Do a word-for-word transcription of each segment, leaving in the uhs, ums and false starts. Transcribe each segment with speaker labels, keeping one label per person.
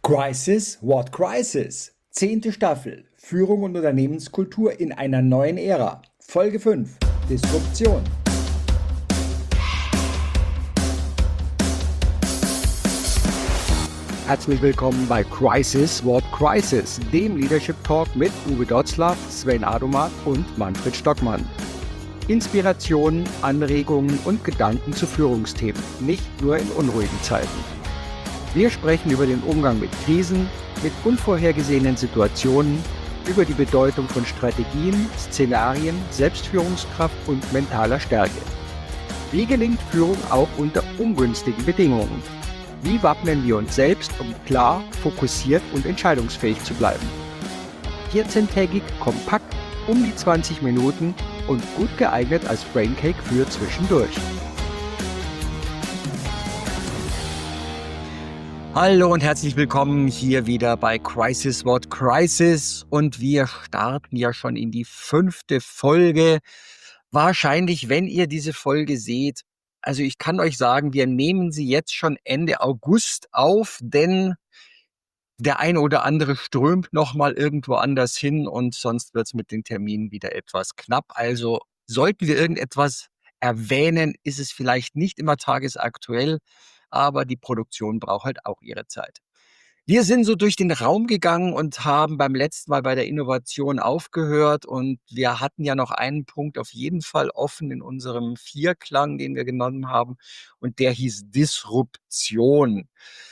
Speaker 1: Crisis, what crisis? Zehnte Staffel. Führung und Unternehmenskultur in einer neuen Ära. Folge fünf. Disruption. Herzlich willkommen bei Crisis, what crisis? Dem Leadership Talk mit Uwe Dotzlaff, Sven Adomat und Manfred Stockmann. Inspirationen, Anregungen und Gedanken zu Führungsthemen, nicht nur in unruhigen Zeiten. Wir sprechen über den Umgang mit Krisen, mit unvorhergesehenen Situationen, über die Bedeutung von Strategien, Szenarien, Selbstführungskraft und mentaler Stärke. Wie gelingt Führung auch unter ungünstigen Bedingungen? Wie wappnen wir uns selbst, um klar, fokussiert und entscheidungsfähig zu bleiben? vierzehntägig, kompakt, um die zwanzig Minuten und gut geeignet als Braincake für zwischendurch. Hallo und herzlich willkommen hier wieder bei Crisis What Crisis und wir starten ja schon in die fünfte Folge. Wahrscheinlich, wenn ihr diese Folge seht, also ich kann euch sagen, wir nehmen sie jetzt schon Ende August auf, denn der ein oder andere strömt nochmal irgendwo anders hin und sonst wird es mit den Terminen wieder etwas knapp. Also sollten wir irgendetwas erwähnen, ist es vielleicht nicht immer tagesaktuell, aber die Produktion braucht halt auch ihre Zeit. Wir sind so durch den Raum gegangen und haben beim letzten Mal bei der Innovation aufgehört und wir hatten ja noch einen Punkt auf jeden Fall offen in unserem Vierklang, den wir genommen haben und der hieß Disruption.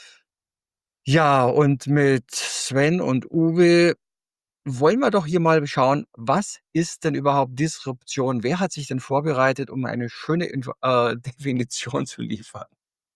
Speaker 1: Ja, und mit Sven und Uwe wollen wir doch hier mal schauen, was ist denn überhaupt Disruption? Wer hat sich denn vorbereitet, um eine schöne Info äh, Definition zu liefern?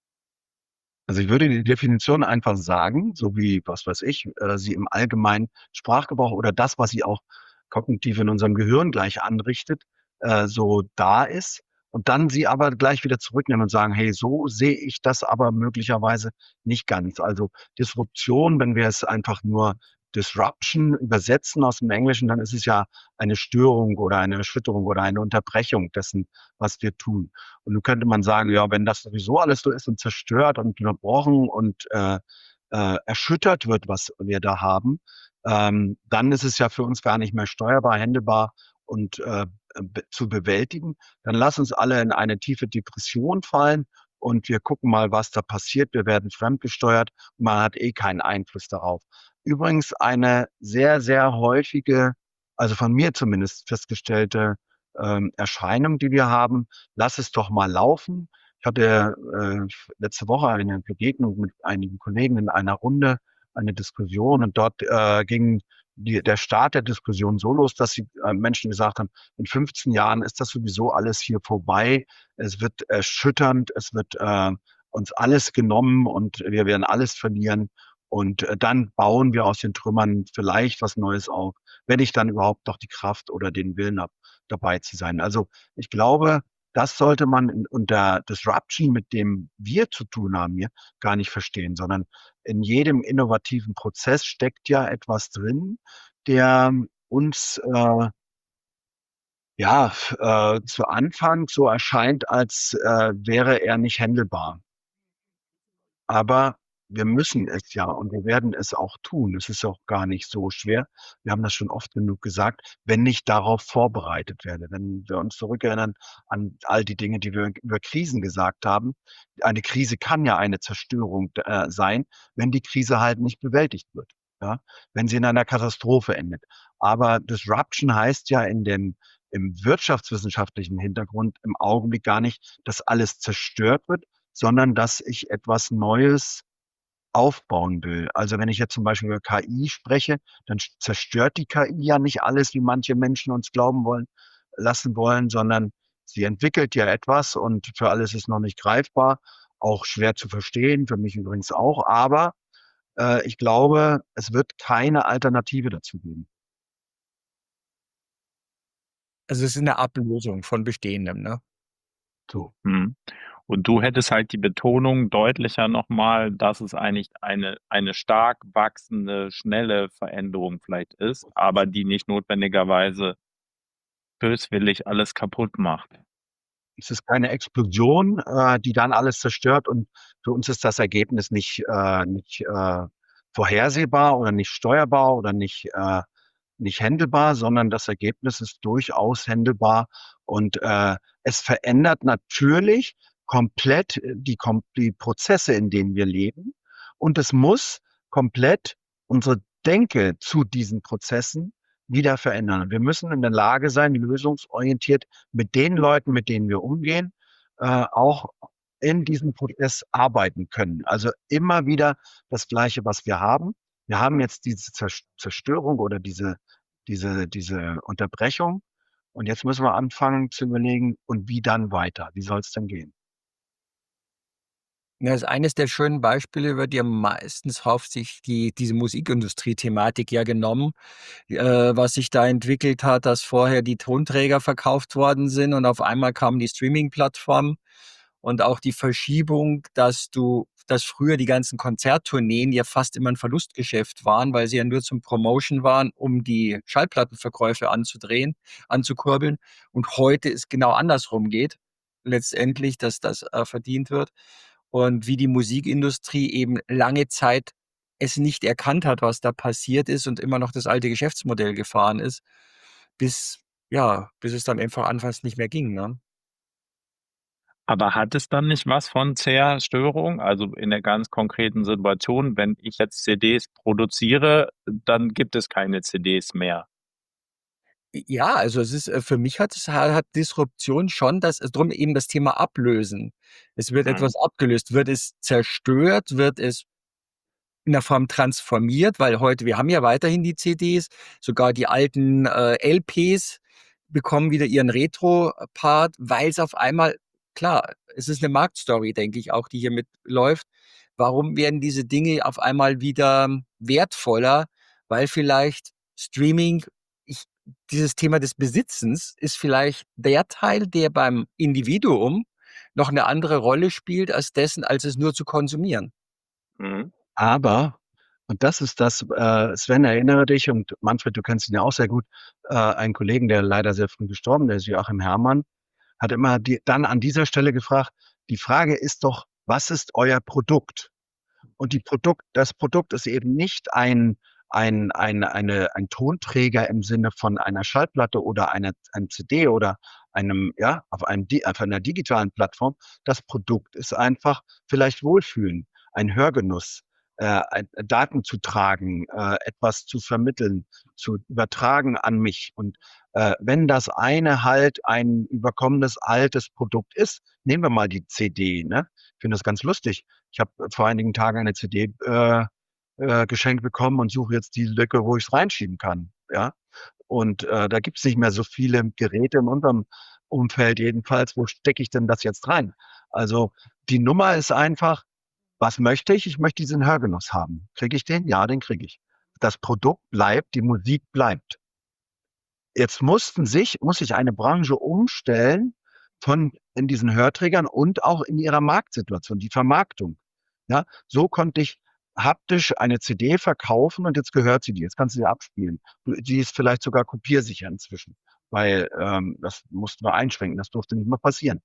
Speaker 2: Also ich würde die Definition einfach sagen, so wie, was weiß ich, äh, sie im allgemeinen Sprachgebrauch oder das, was sie auch kognitiv in unserem Gehirn gleich anrichtet, äh, so da ist und dann sie aber gleich wieder zurücknehmen und sagen, hey, so sehe ich das aber möglicherweise nicht ganz. Also Disruption, wenn wir es einfach nur Disruption übersetzen aus dem Englischen, dann ist es ja eine Störung oder eine Erschütterung oder eine Unterbrechung dessen, was wir tun. Und nun könnte man sagen, ja, wenn das sowieso alles so ist und zerstört und unterbrochen und äh, äh, erschüttert wird, was wir da haben, ähm, dann ist es ja für uns gar nicht mehr steuerbar, händelbar und äh, be zu bewältigen. Dann lass uns alle in eine tiefe Depression fallen und wir gucken mal, was da passiert. Wir werden fremdgesteuert und man hat eh keinen Einfluss darauf. Übrigens eine sehr, sehr häufige, also von mir zumindest festgestellte ähm, Erscheinung, die wir haben. Lass es doch mal laufen. Ich hatte äh, letzte Woche eine Begegnung mit einigen Kollegen in einer Runde, eine Diskussion und dort äh, ging die, der Start der Diskussion so los, dass die äh, Menschen gesagt haben, in fünfzehn Jahren ist das sowieso alles hier vorbei. Es wird erschütternd, es wird äh, uns alles genommen und wir werden alles verlieren. Und äh, dann bauen wir aus den Trümmern vielleicht was Neues auf, wenn ich dann überhaupt noch die Kraft oder den Willen habe, dabei zu sein. Also ich glaube, das sollte man in, unter Disruption, mit dem wir zu tun haben hier, gar nicht verstehen, sondern in jedem innovativen Prozess steckt ja etwas drin, der uns äh, ja äh, zu Anfang so erscheint, als äh, wäre er nicht händelbar. Aber wir müssen es ja und wir werden es auch tun. Es ist auch gar nicht so schwer. Wir haben das schon oft genug gesagt, wenn ich darauf vorbereitet werde. Wenn wir uns zurückerinnern an all die Dinge, die wir über Krisen gesagt haben. Eine Krise kann ja eine Zerstörung äh, sein, wenn die Krise halt nicht bewältigt wird. Ja, wenn sie in einer Katastrophe endet. Aber Disruption heißt ja in dem im wirtschaftswissenschaftlichen Hintergrund im Augenblick gar nicht, dass alles zerstört wird, sondern dass ich etwas Neues aufbauen will. Also wenn ich jetzt zum Beispiel über K I spreche, dann zerstört die K I ja nicht alles, wie manche Menschen uns glauben wollen, lassen wollen, sondern sie entwickelt ja etwas und für alles ist noch nicht greifbar, auch schwer zu verstehen, für mich übrigens auch, aber äh, ich glaube, es wird keine Alternative dazu geben.
Speaker 1: Also es ist eine Ablösung von Bestehendem, ne?
Speaker 2: So.
Speaker 3: Mhm. Und du hättest halt die Betonung deutlicher nochmal, dass es eigentlich eine, eine stark wachsende, schnelle Veränderung vielleicht ist, aber die nicht notwendigerweise böswillig alles kaputt macht.
Speaker 2: Es ist keine Explosion, äh, die dann alles zerstört und für uns ist das Ergebnis nicht, äh, nicht äh, vorhersehbar oder nicht steuerbar oder nicht, äh, nicht händelbar, sondern das Ergebnis ist durchaus händelbar und äh, es verändert natürlich komplett die, kom die Prozesse, in denen wir leben und es muss komplett unsere Denke zu diesen Prozessen wieder verändern. Wir müssen in der Lage sein, lösungsorientiert mit den Leuten, mit denen wir umgehen, äh, auch in diesem Prozess arbeiten können. Also immer wieder das Gleiche, was wir haben. Wir haben jetzt diese Zerstörung oder diese, diese, diese Unterbrechung. Und jetzt müssen wir anfangen zu überlegen, und wie dann weiter? Wie soll es denn gehen?
Speaker 1: Ja, das ist eines der schönen Beispiele, über die meistens hofft sich die, diese Musikindustrie-Thematik ja genommen, äh, was sich da entwickelt hat, dass vorher die Tonträger verkauft worden sind und auf einmal kamen die Streaming-Plattformen und auch die Verschiebung, dass du, dass früher die ganzen Konzerttourneen ja fast immer ein Verlustgeschäft waren, weil sie ja nur zum Promotion waren, um die Schallplattenverkäufe anzudrehen, anzukurbeln. Und heute es genau andersrum geht, letztendlich, dass das äh, verdient wird. Und wie die Musikindustrie eben lange Zeit es nicht erkannt hat, was da passiert ist und immer noch das alte Geschäftsmodell gefahren ist, bis, ja, bis es dann einfach anfangs nicht mehr ging, ne?
Speaker 3: Aber hat es dann nicht was von Zerstörung? Also in der ganz konkreten Situation, wenn ich jetzt C Ds produziere, dann gibt es keine C Ds mehr.
Speaker 1: Ja, also es ist, äh, für mich hat es ha hat Disruption schon das äh, drum eben das Thema Ablösen. Es wird
Speaker 3: Mhm.
Speaker 1: etwas abgelöst. Wird es zerstört? Wird es in der Form transformiert? Weil heute wir haben ja weiterhin die C Ds, sogar die alten, äh, L Ps bekommen wieder ihren Retro-Part, weil's auf einmal klar, es ist 'ne Marktstory, denke ich auch, die hier mitläuft. Warum werden diese Dinge auf einmal wieder wertvoller? Weil vielleicht Streaming ich dieses Thema des Besitzens ist vielleicht der Teil, der beim Individuum noch 'ne andere Rolle spielt als dessen als es nur zu konsumieren.
Speaker 3: Mhm.
Speaker 2: Aber, und das ist das, äh, Sven, erinnere dich, und Manfred, du kennst ihn ja auch sehr gut, äh, einen Kollegen, der leider sehr früh gestorben, der ist Joachim Herrmann, hat immer die, dann an dieser Stelle gefragt, die Frage ist doch, was ist euer Produkt? Und die Produkt, das Produkt ist eben nicht ein, ein, ein, eine, ein Tonträger im Sinne von einer Schallplatte oder einer, einem C D oder einem, ja, auf einem, Di- auf einer digitalen Plattform. Das Produkt ist einfach vielleicht Wohlfühlen, ein Hörgenuss, äh, ein- Daten zu tragen, äh, etwas zu vermitteln, zu übertragen an mich. Und äh, wenn das eine halt ein überkommenes altes Produkt ist, nehmen wir mal die C D, ne? Ich finde das ganz lustig. Ich habe vor einigen Tagen eine C D äh, äh, geschenkt bekommen und suche jetzt die Lücke, wo ich es reinschieben kann. Ja, und äh, da gibt es nicht mehr so viele Geräte in unserem Umfeld jedenfalls. Wo stecke ich denn das jetzt rein? Also die Nummer ist einfach, was möchte ich? Ich möchte diesen Hörgenuss haben. Kriege ich den? Ja, den kriege ich. Das Produkt bleibt, die Musik bleibt. Jetzt mussten sich, muss sich eine Branche umstellen von in diesen Hörträgern und auch in ihrer Marktsituation, die Vermarktung. Ja, so konnte ich haptisch eine C D verkaufen und jetzt gehört sie dir. Jetzt kannst du sie abspielen. Du- Sie ist vielleicht sogar kopiersicher inzwischen, weil ähm, das mussten wir einschränken. Das durfte nicht mehr passieren.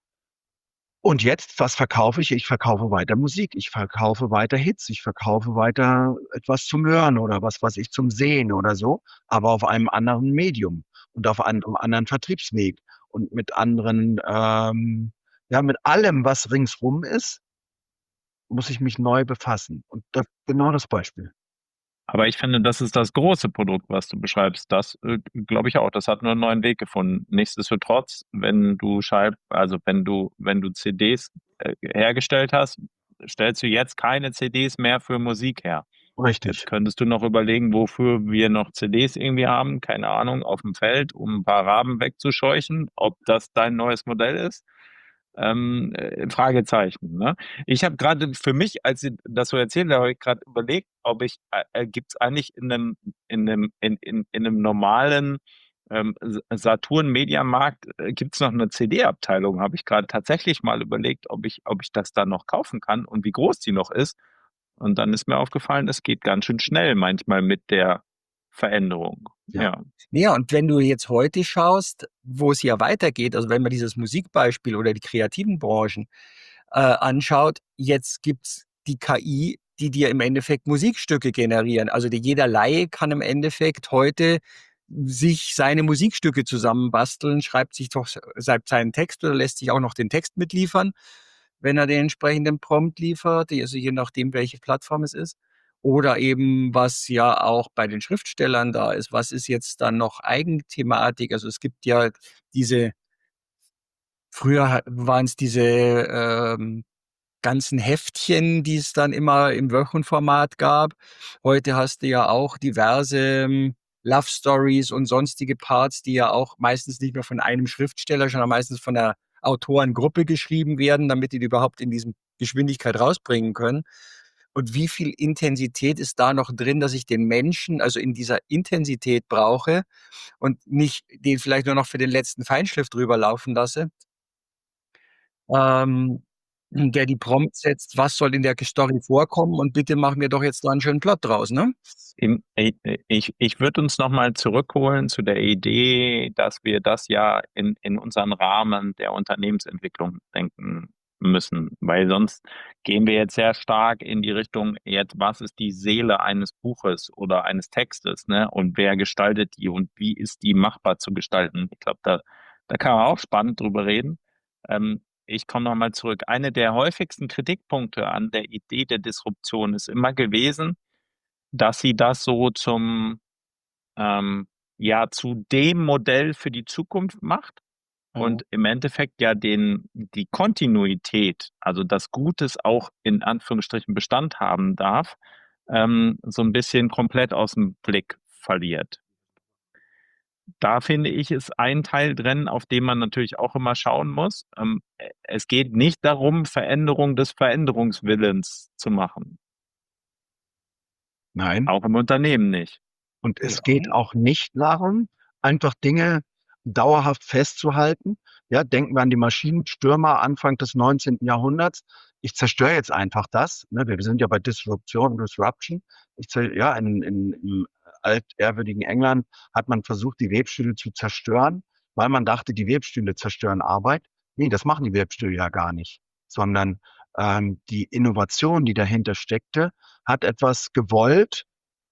Speaker 2: Und jetzt, was verkaufe ich? Ich verkaufe weiter Musik, ich verkaufe weiter Hits, ich verkaufe weiter etwas zum Hören oder was weiß ich zum Sehen oder so, aber auf einem anderen Medium und auf einem anderen Vertriebsweg und mit anderen, ähm, ja, mit allem, was ringsrum ist, muss ich mich neu befassen. Und das genau das Beispiel.
Speaker 3: Aber ich finde, das ist das große Produkt, was du beschreibst. Das äh, glaube ich auch. Das hat nur einen neuen Weg gefunden. Nichtsdestotrotz, wenn du Schall, also wenn du, wenn du C Ds äh, hergestellt hast, stellst du jetzt keine C Ds mehr für Musik her. Jetzt
Speaker 2: Richtig.
Speaker 3: könntest du noch überlegen, wofür wir noch C Ds irgendwie haben, keine Ahnung, auf dem Feld, um ein paar Raben wegzuscheuchen, ob das dein neues Modell ist. Ähm, äh, Fragezeichen. Ne? Ich habe gerade für mich, als Sie das so erzählt, habe ich gerade überlegt, ob ich, äh, äh, gibt es eigentlich in einem, in einem, in, in, in einem normalen ähm, Saturn-Mediamarkt, äh, gibt es noch eine C D-Abteilung? Habe ich gerade tatsächlich mal überlegt, ob ich, ob ich das dann noch kaufen kann und wie groß die noch ist. Und dann ist mir aufgefallen, es geht ganz schön schnell manchmal mit der Veränderung.
Speaker 2: Ja.
Speaker 3: Ja.
Speaker 1: Ja, und wenn du jetzt heute schaust, wo es ja weitergeht, also wenn man dieses Musikbeispiel oder die kreativen Branchen äh, anschaut, jetzt gibt's die K I, die dir im Endeffekt Musikstücke generieren. Also die, jeder Laie kann im Endeffekt heute sich seine Musikstücke zusammenbasteln, schreibt sich doch schreibt seinen Text oder lässt sich auch noch den Text mitliefern, wenn er den entsprechenden Prompt liefert, also je nachdem, welche Plattform es ist. Oder eben, was ja auch bei den Schriftstellern da ist, was ist jetzt dann noch Eigenthematik? Also es gibt ja diese, früher waren es diese ähm, ganzen Heftchen, die es dann immer im Wochenformat gab. Heute hast du ja auch diverse ähm, Love Stories und sonstige Parts, die ja auch meistens nicht mehr von einem Schriftsteller, sondern meistens von einer Autorengruppe geschrieben werden, damit die die überhaupt in diesem Geschwindigkeit rausbringen können. Und wie viel Intensität ist da noch drin, dass ich den Menschen, also in dieser Intensität brauche und nicht den vielleicht nur noch für den letzten Feinschliff drüber laufen lasse, ähm, der die Prompts setzt, was soll in der Story vorkommen und bitte mach mir doch jetzt da einen schönen Plot draus, ne?
Speaker 3: Im- äh, Ich, ich würde uns nochmal zurückholen zu der Idee, dass wir das ja in, in unseren Rahmen der Unternehmensentwicklung denken müssen, weil sonst gehen wir jetzt sehr stark in die Richtung, jetzt, was ist die Seele eines Buches oder eines Textes, ne? Und wer gestaltet die und wie ist die machbar zu gestalten? Ich glaube, da, da kann man auch spannend drüber reden. Ähm, ich komme nochmal zurück. Eine der häufigsten Kritikpunkte an der Idee der Disruption ist immer gewesen, dass sie das so zum, ähm, ja, zu dem Modell für die Zukunft macht
Speaker 1: Mhm.
Speaker 3: und im Endeffekt ja den, die Kontinuität, also dass Gutes auch in Anführungsstrichen Bestand haben darf, ähm, so ein bisschen komplett aus dem Blick verliert. Da finde ich, ist ein Teil drin, auf den man natürlich auch immer schauen muss. Ähm, es geht nicht darum, Veränderung des Veränderungswillens zu machen.
Speaker 2: Nein.
Speaker 3: Auch im Unternehmen nicht.
Speaker 2: Und
Speaker 1: Ja.
Speaker 2: es geht auch nicht darum, einfach Dinge dauerhaft festzuhalten. Ja, denken wir an die Maschinenstürmer Anfang des neunzehnten. Jahrhunderts. Ich zerstöre jetzt einfach das. Ne? Wir sind ja bei Disruption und Disruption. Ich zer ja, in, in, im altehrwürdigen England hat man versucht, die Webstühle zu zerstören, weil man dachte, die Webstühle zerstören Arbeit. Nee, das machen die Webstühle ja gar nicht, sondern ähm, die Innovation, die dahinter steckte, hat etwas gewollt,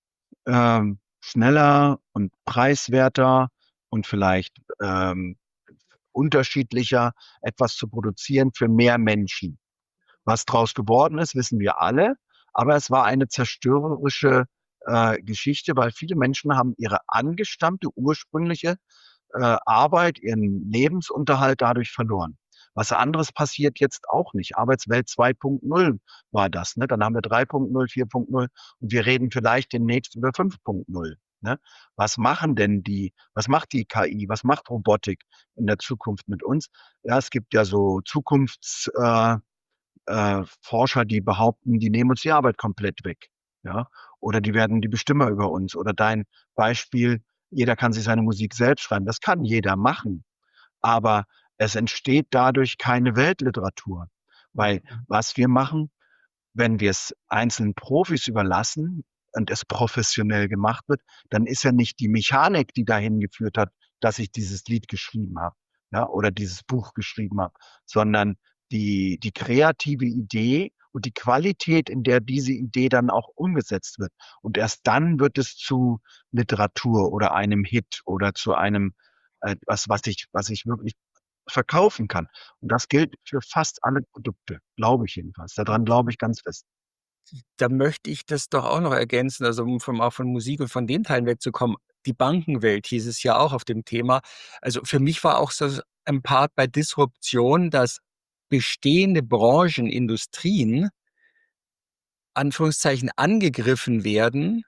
Speaker 2: ähm, schneller und preiswerter und vielleicht ähm, unterschiedlicher etwas zu produzieren für mehr Menschen. Was draus geworden ist, wissen wir alle, aber es war eine zerstörerische äh, Geschichte, weil viele Menschen haben ihre angestammte ursprüngliche äh, Arbeit, ihren Lebensunterhalt dadurch verloren. Was anderes passiert jetzt auch nicht. Arbeitswelt zwei Punkt null war das. Ne? Dann haben wir drei Punkt null, vier Punkt null und wir reden vielleicht demnächst über fünf Punkt null. Ne? Was machen denn die, was macht die K I, was macht Robotik in der Zukunft mit uns? Ja, es gibt ja so Zukunfts, äh, äh, Forscher, die behaupten, die nehmen uns die Arbeit komplett weg. Ja, oder die werden die Bestimmer über uns. Oder dein Beispiel, jeder kann sich seine Musik selbst schreiben. Das kann jeder machen. Aber es entsteht dadurch keine Weltliteratur. Weil was wir machen, wenn wir es einzelnen Profis überlassen und es professionell gemacht wird, dann ist ja nicht die Mechanik, die dahin geführt hat, dass ich dieses Lied geschrieben habe, ja, oder dieses Buch geschrieben habe, sondern die, die kreative Idee und die Qualität, in der diese Idee dann auch umgesetzt wird. Und erst dann wird es zu Literatur oder einem Hit oder zu einem, äh, was, was ich, was ich wirklich verkaufen kann. Und das gilt für fast alle Produkte, glaube ich jedenfalls. Daran glaube ich ganz fest.
Speaker 1: Da möchte ich das doch auch noch ergänzen, also um vom, auch von Musik und von den Teilen wegzukommen. Die Bankenwelt hieß es ja auch auf dem Thema. Also für mich war auch so ein Part bei Disruption, dass bestehende Branchen, Industrien, Anführungszeichen, angegriffen werden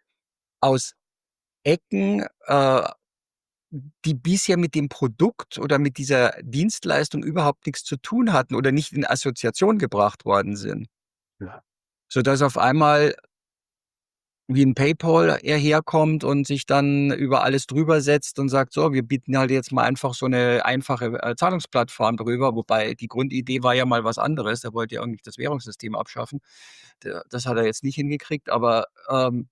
Speaker 1: aus Ecken, äh, die bisher mit dem Produkt oder mit dieser Dienstleistung überhaupt nichts zu tun hatten oder nicht in Assoziation gebracht worden sind.
Speaker 2: Ja.
Speaker 1: Sodass auf einmal wie ein PayPal er herkommt und sich dann über alles drüber setzt und sagt: „So, wir bieten halt jetzt mal einfach so eine einfache, äh, Zahlungsplattform drüber." Wobei die Grundidee war ja mal was anderes. Er wollte ja eigentlich das Währungssystem abschaffen. D das hat er jetzt nicht hingekriegt, aber, ähm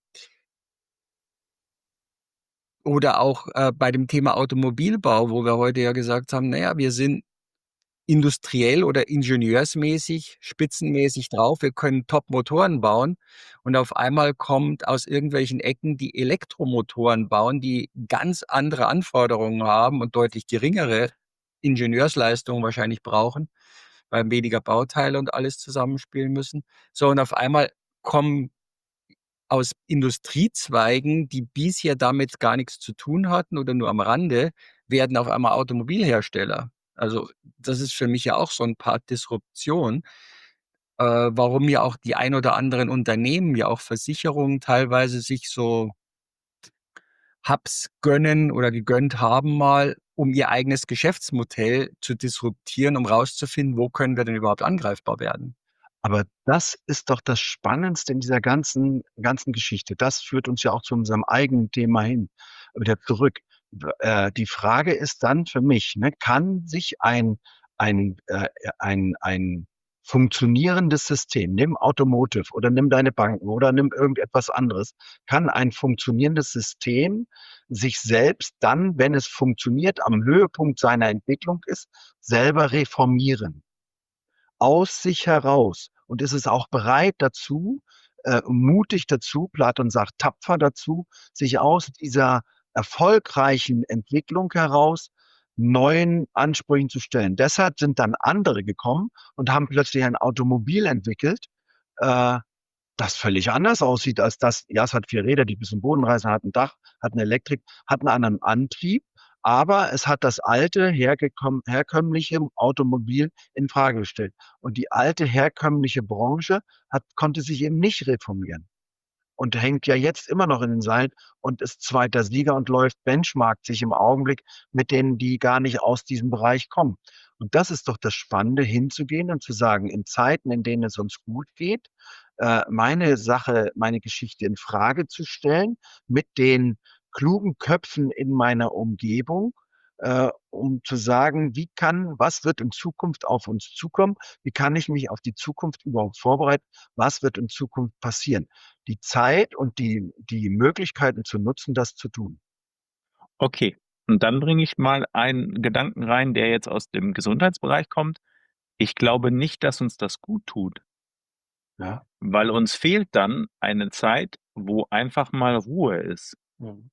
Speaker 1: oder auch, äh, bei dem Thema Automobilbau, wo wir heute ja gesagt haben: „Na ja, wir sind industriell oder ingenieursmäßig, spitzenmäßig drauf. Wir können Top-Motoren bauen und auf einmal kommt aus irgendwelchen Ecken die Elektromotoren bauen, die ganz andere Anforderungen haben und deutlich geringere Ingenieursleistungen wahrscheinlich brauchen, weil weniger Bauteile und alles zusammenspielen müssen. So, und auf einmal kommen aus Industriezweigen, die bisher damit gar nichts zu tun hatten oder nur am Rande, werden auf einmal Automobilhersteller. Also das ist für mich ja auch so ein Part Disruption, äh, warum ja auch die ein oder anderen Unternehmen, ja auch Versicherungen teilweise sich so Hubs gönnen oder gegönnt haben mal, um ihr eigenes Geschäftsmodell zu disruptieren, um rauszufinden, wo können wir denn überhaupt angreifbar werden.
Speaker 2: Aber das ist doch das Spannendste in dieser ganzen, ganzen Geschichte. Das führt uns ja auch zu unserem eigenen Thema hin, wieder zurück. Äh, die Frage ist dann für mich, ne, kann sich ein, ein, äh, ein, ein funktionierendes System, nimm Automotive oder nimm deine Banken oder nimm irgendetwas anderes, kann ein funktionierendes System sich selbst dann, wenn es funktioniert, am Höhepunkt seiner Entwicklung ist, selber reformieren? Aus sich heraus und ist es auch bereit dazu, äh, mutig dazu, Platon sagt tapfer dazu, sich aus dieser erfolgreichen Entwicklung heraus neuen Ansprüchen zu stellen. Deshalb sind dann andere gekommen und haben plötzlich ein Automobil entwickelt, äh, das völlig anders aussieht als das. Ja, es hat vier Räder, die bis zum Boden reißen, hat ein Dach, hat eine Elektrik, hat einen anderen Antrieb, aber es hat das alte, hergekommen, herkömmliche Automobil in Frage gestellt. Und die alte, herkömmliche Branche hat, konnte sich eben nicht reformieren und hängt ja jetzt immer noch in den Seilen und ist zweiter Sieger und läuft, benchmarkt sich im Augenblick mit denen, die gar nicht aus diesem Bereich kommen. Und das ist doch das Spannende, hinzugehen und zu sagen, in Zeiten, in denen es uns gut geht, äh, meine Sache, meine Geschichte in Frage zu stellen, mit den klugen Köpfen in meiner Umgebung, äh, um zu sagen, wie kann, was wird in Zukunft auf uns zukommen? Wie kann ich mich auf die Zukunft überhaupt vorbereiten? Was wird in Zukunft passieren? Die Zeit und die, die Möglichkeiten zu nutzen, das zu tun.
Speaker 3: Okay, und dann bringe ich mal einen Gedanken rein, der jetzt aus dem Gesundheitsbereich kommt. Ich glaube nicht, dass uns das gut tut,
Speaker 2: Ja.
Speaker 3: weil uns fehlt dann eine Zeit, wo einfach mal Ruhe ist.
Speaker 2: Mhm.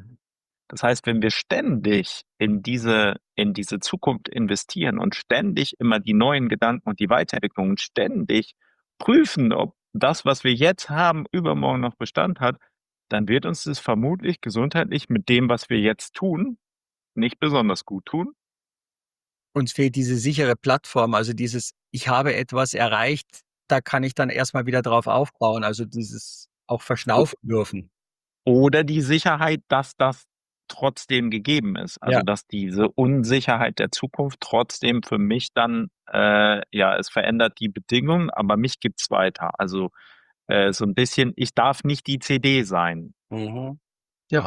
Speaker 3: Das heißt, wenn wir ständig in diese, in diese Zukunft investieren und ständig immer die neuen Gedanken und die Weiterentwicklung und ständig prüfen, ob das, was wir jetzt haben, übermorgen noch Bestand hat, dann wird uns das vermutlich gesundheitlich mit dem, was wir jetzt tun, nicht besonders gut tun.
Speaker 1: Uns fehlt diese sichere Plattform, also dieses, ich habe etwas erreicht, da kann ich dann erstmal wieder drauf aufbauen, also dieses auch verschnaufen dürfen.
Speaker 3: Oder die Sicherheit, dass das trotzdem gegeben ist. Also
Speaker 1: Ja.
Speaker 3: dass diese Unsicherheit der Zukunft trotzdem für mich dann, äh, ja, es verändert die Bedingungen, aber mich gibt's weiter. Also äh, so ein bisschen, ich darf nicht die C D sein.
Speaker 2: Mhm. Ja,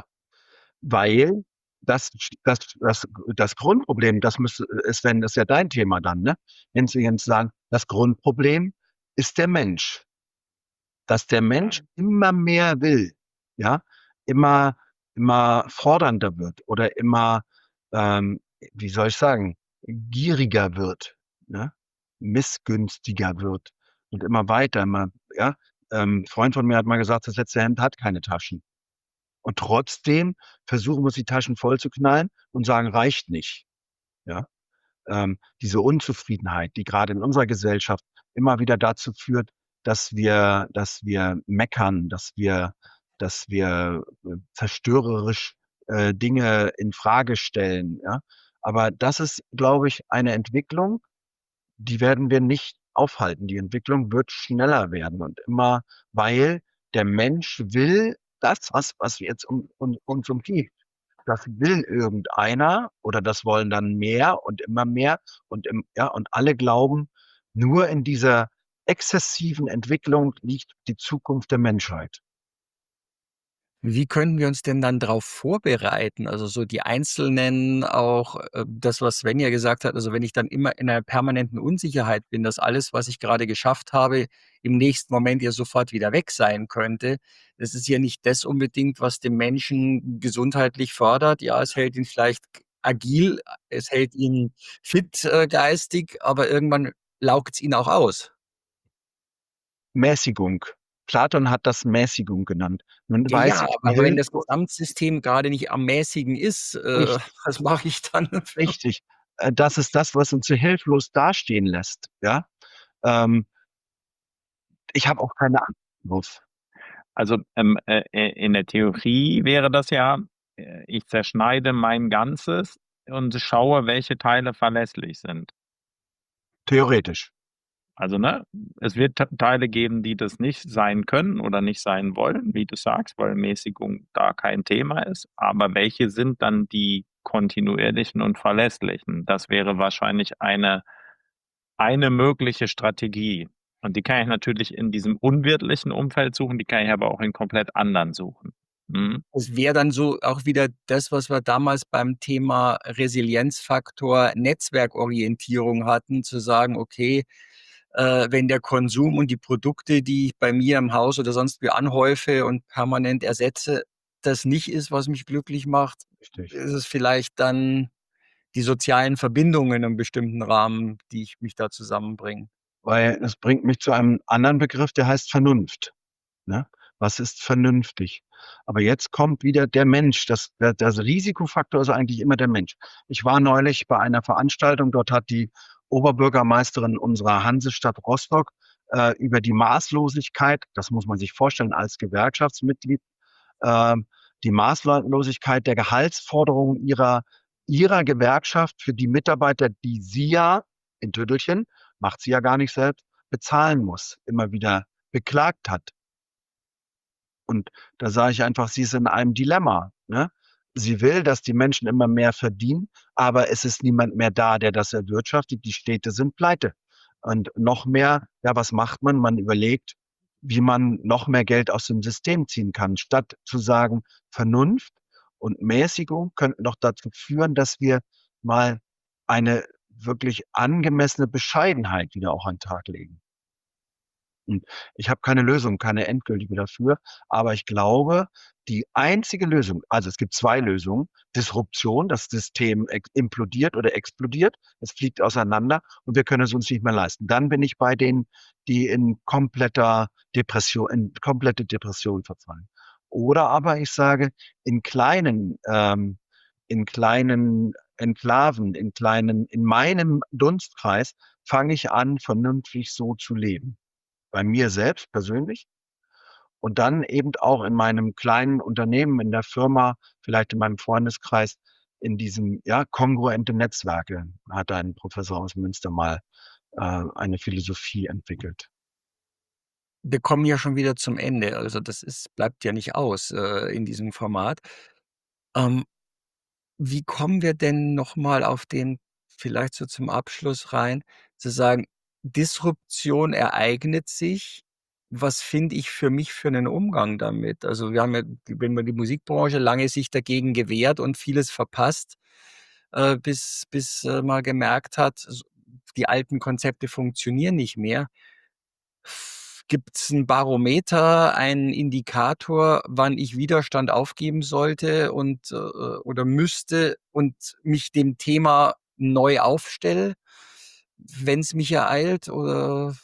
Speaker 2: weil das, das, das, das Grundproblem, das müsste, ist, wenn das ist ja dein Thema dann, ne? Wenn Sie jetzt sagen, das Grundproblem ist der Mensch, dass der Mensch immer mehr will, ja, immer, immer fordernder wird oder immer, ähm, wie soll ich sagen, gieriger wird, ne? Missgünstiger wird und immer weiter, immer, ja. Ähm, ein Freund von mir hat mal gesagt, das letzte Hemd hat keine Taschen. Und trotzdem versuchen wir uns die Taschen voll zu knallen und sagen, reicht nicht. Ja, ähm, diese Unzufriedenheit, die gerade in unserer Gesellschaft immer wieder dazu führt, dass wir, dass wir meckern, dass wir, dass wir äh, zerstörerisch äh, Dinge in Frage stellen. Ja, aber das ist, glaube ich, eine Entwicklung, die werden wir nicht aufhalten. Die Entwicklung wird schneller werden und immer, weil der Mensch will das, was, was jetzt um, um, uns umgibt. Das will irgendeiner oder das wollen dann mehr und immer mehr und im, ja, und alle glauben, nur in dieser exzessiven Entwicklung liegt die Zukunft der Menschheit.
Speaker 1: Wie können wir uns denn dann darauf vorbereiten? Also so die Einzelnen auch, äh, das, was Svenja gesagt hat, also wenn ich dann immer in einer permanenten Unsicherheit bin, dass alles, was ich gerade geschafft habe, im nächsten Moment ja sofort wieder weg sein könnte. Das ist ja nicht das unbedingt, was den Menschen gesundheitlich fördert. Ja, es hält ihn vielleicht agil, es hält ihn fit äh, geistig, aber irgendwann laugt es ihn auch aus.
Speaker 2: Mäßigung. Platon hat das Mäßigung genannt. Nun
Speaker 1: Ja,
Speaker 2: weiß
Speaker 1: ja,
Speaker 2: ich, wie
Speaker 1: aber wenn das
Speaker 2: hilflos
Speaker 1: Gesamtsystem gerade nicht am Mäßigen ist, äh,
Speaker 2: richtig,
Speaker 1: was mache ich dann?
Speaker 2: richtig. Äh, Das ist das, was uns so hilflos dastehen lässt. Ja, ähm, ich habe auch keine Antwort drauf.
Speaker 3: Also ähm, äh, äh, in der Theorie wäre das ja, äh, ich zerschneide mein Ganzes und schaue, welche Teile verlässlich sind.
Speaker 2: Theoretisch.
Speaker 3: Also, ne, es wird Te- Teile geben, die das nicht sein können oder nicht sein wollen, wie du sagst, weil Mäßigung da kein Thema ist. Aber welche sind dann die kontinuierlichen und verlässlichen? Das wäre wahrscheinlich eine, eine mögliche Strategie. Und die kann ich natürlich in diesem unwirtlichen Umfeld suchen, die kann ich aber auch in komplett anderen suchen. Mhm.
Speaker 1: Das wäre dann so auch wieder das, was wir damals beim Thema Resilienzfaktor Netzwerkorientierung hatten, zu sagen, okay, äh, wenn der Konsum und die Produkte, die ich bei mir im Haus oder sonst wie anhäufe und permanent ersetze, das nicht ist, was mich glücklich macht,
Speaker 2: Richtig.
Speaker 1: ist es vielleicht dann die sozialen Verbindungen in einem bestimmten Rahmen, die ich mich da zusammenbringe.
Speaker 2: Weil es bringt mich zu einem anderen Begriff, der heißt Vernunft. Ne? Was ist vernünftig? Aber jetzt kommt wieder der Mensch. Das, der, der Risikofaktor ist eigentlich immer der Mensch. Ich war neulich bei einer Veranstaltung, dort hat die Oberbürgermeisterin unserer Hansestadt Rostock äh, über die Maßlosigkeit, das muss man sich vorstellen als Gewerkschaftsmitglied, äh, die Maßlosigkeit der Gehaltsforderungen ihrer, ihrer Gewerkschaft für die Mitarbeiter, die sie ja in Tüttelchen, macht sie ja gar nicht selbst, bezahlen muss, immer wieder beklagt hat. Und da sage ich einfach, sie ist in einem Dilemma. Ne? Sie will, dass die Menschen immer mehr verdienen, aber es ist niemand mehr da, der das erwirtschaftet. Die Städte sind pleite. Und noch mehr, ja, was macht man? Man überlegt, wie man noch mehr Geld aus dem System ziehen kann. Statt zu sagen, Vernunft und Mäßigung könnten doch dazu führen, dass wir mal eine wirklich angemessene Bescheidenheit wieder auch an den Tag legen. Und ich habe keine Lösung, keine endgültige dafür, aber ich glaube, die einzige Lösung, also es gibt zwei Lösungen, Disruption, das System ex- implodiert oder explodiert, es fliegt auseinander und wir können es uns nicht mehr leisten. Dann bin ich bei denen, die in kompletter Depression, in komplette Depression verfallen. Oder aber ich sage, in kleinen, ähm, in kleinen Enklaven, in kleinen, in meinem Dunstkreis fange ich an, vernünftig so zu leben, bei mir selbst persönlich und dann eben auch in meinem kleinen Unternehmen, in der Firma, vielleicht in meinem Freundeskreis, in diesem, ja, kongruente Netzwerke, hat ein Professor aus Münster mal äh, eine Philosophie entwickelt.
Speaker 1: Wir kommen ja schon wieder zum Ende. Also das ist, bleibt ja nicht aus äh, in diesem Format. Ähm, Wie kommen wir denn noch mal auf den vielleicht so zum Abschluss rein, zu sagen, Disruption ereignet sich. Was finde ich für mich für einen Umgang damit? Also, wir haben ja, wenn man die Musikbranche lange sich dagegen gewehrt und vieles verpasst, äh, bis bis, äh, man gemerkt hat, s die alten Konzepte funktionieren nicht mehr. Gibt es ein Barometer, einen Indikator, wann ich Widerstand aufgeben sollte und, äh, oder müsste und mich dem Thema neu aufstelle, wenn es mich ereilt? Oder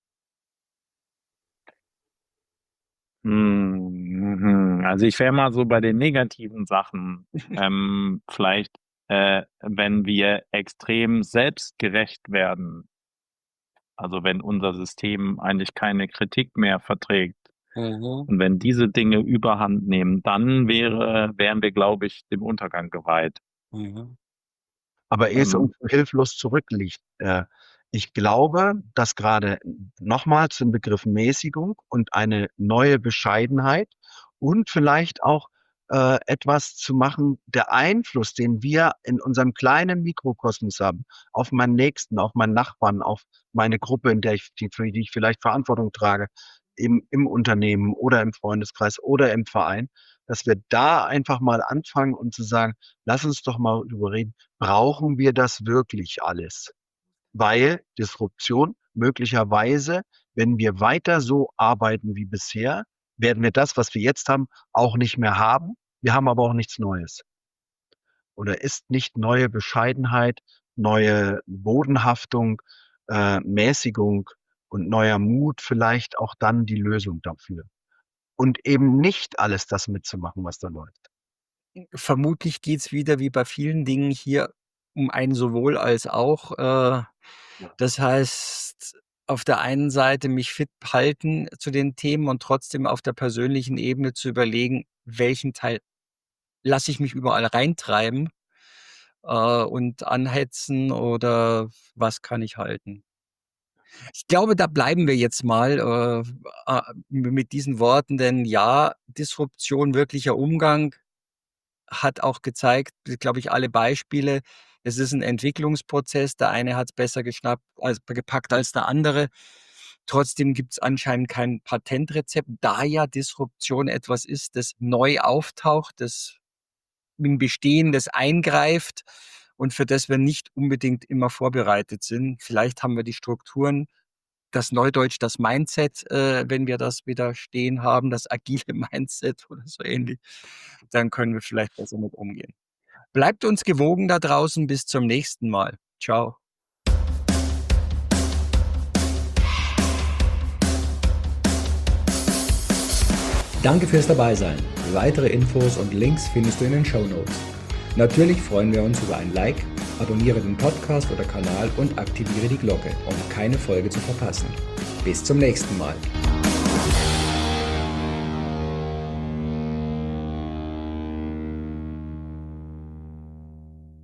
Speaker 3: Mhm. Also ich wäre mal so bei den negativen Sachen. Ähm, vielleicht, äh, wenn wir extrem selbstgerecht werden, also wenn unser System eigentlich keine Kritik mehr verträgt
Speaker 1: Mhm,
Speaker 3: und wenn diese Dinge überhand nehmen, dann wäre, wären wir, glaube ich, dem Untergang geweiht.
Speaker 1: mhm,
Speaker 2: Aber ehe es
Speaker 3: Ähm,
Speaker 2: uns so hilflos zurückliegt, äh, ich glaube, dass gerade nochmal zum Begriff Mäßigung und eine neue Bescheidenheit und vielleicht auch äh, etwas zu machen, der Einfluss, den wir in unserem kleinen Mikrokosmos haben, auf meinen Nächsten, auf meinen Nachbarn, auf meine Gruppe, in der ich, die, für die ich vielleicht Verantwortung trage, im, im Unternehmen oder im Freundeskreis oder im Verein, dass wir da einfach mal anfangen und zu sagen, lass uns doch mal drüber reden, brauchen wir das wirklich alles? Weil Disruption möglicherweise, wenn wir weiter so arbeiten wie bisher, werden wir das, was wir jetzt haben, auch nicht mehr haben. Wir haben aber auch nichts Neues. Oder ist nicht neue Bescheidenheit, neue Bodenhaftung, äh, Mäßigung und neuer Mut vielleicht auch dann die Lösung dafür? Und eben nicht alles das mitzumachen, was da läuft.
Speaker 1: Vermutlich geht's wieder wie bei vielen Dingen hier um ein sowohl als auch. Äh,
Speaker 2: Ja.
Speaker 1: das heißt, auf der einen Seite mich fit halten zu den Themen und trotzdem auf der persönlichen Ebene zu überlegen, welchen Teil lasse ich mich überall reintreiben äh, und anhetzen oder was kann ich halten. Ich glaube, da bleiben wir jetzt mal äh, äh, mit diesen Worten, denn ja, Disruption, wirklicher Umgang hat auch gezeigt, glaube ich, alle Beispiele. Es ist ein Entwicklungsprozess. Der eine hat es besser geschnappt als gepackt als der andere. Trotzdem gibt es anscheinend kein Patentrezept, da ja Disruption etwas ist, das neu auftaucht, das im Bestehendes eingreift und für das wir nicht unbedingt immer vorbereitet sind. Vielleicht haben wir die Strukturen, das Neudeutsch, das Mindset, äh, wenn wir das wieder stehen haben, das agile Mindset oder so ähnlich, dann können wir vielleicht besser mit umgehen. Bleibt uns gewogen da draußen. Bis zum nächsten Mal. Ciao.
Speaker 4: Danke fürs Dabeisein. Weitere Infos und Links findest du in den Shownotes. Natürlich freuen wir uns über ein Like, abonniere den Podcast oder Kanal und aktiviere die Glocke, um keine Folge zu verpassen. Bis zum nächsten Mal.